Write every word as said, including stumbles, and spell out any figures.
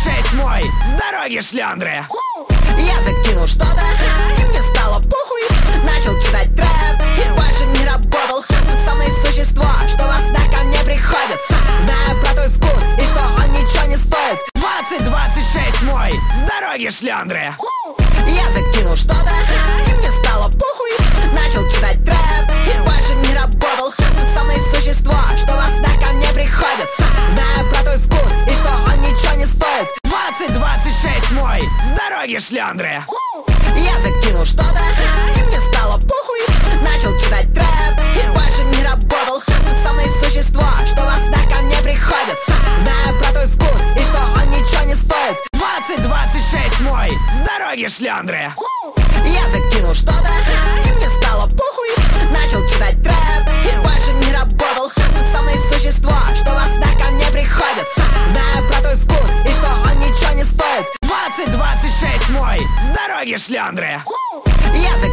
шесть мой, с дороги шлёндры. Я закинул что-то, и мне стало похуй. Начал читать трэп, и больше не работал. Со мной существо, что во снах ко мне приходит, зная про твой вкус, и что он ничего не стоит. Двадцать двадцать шесть мой, с дороги шлёндры. Я закинул что-то, и мне стало похуй. Начал читать трэп, и больше не работал. Со мной существо, что во снах ко мне приходит, зная про твой вкус, и что он ничего не стоит. Двадцать двадцать шесть мой, с дороги шлёндры. Я закинул что-то, и мне стало похуй. Начал читать трэп, и больше не работал. Со мной существо, что во снах ко мне приходит, зная про твой вкус, и что он ничего не стоит. Двадцать двадцать шесть мой, с дороги шлёндры. Я закинул что-то, и мне стало похуй. Начал читать трэп, и больше не работал. Со мной существо, что во снах ко мне приходит, зная про твой вкус, и что он ничего не стоит. Двадцать двадцать шесть мой, с дороги шлёндры. Я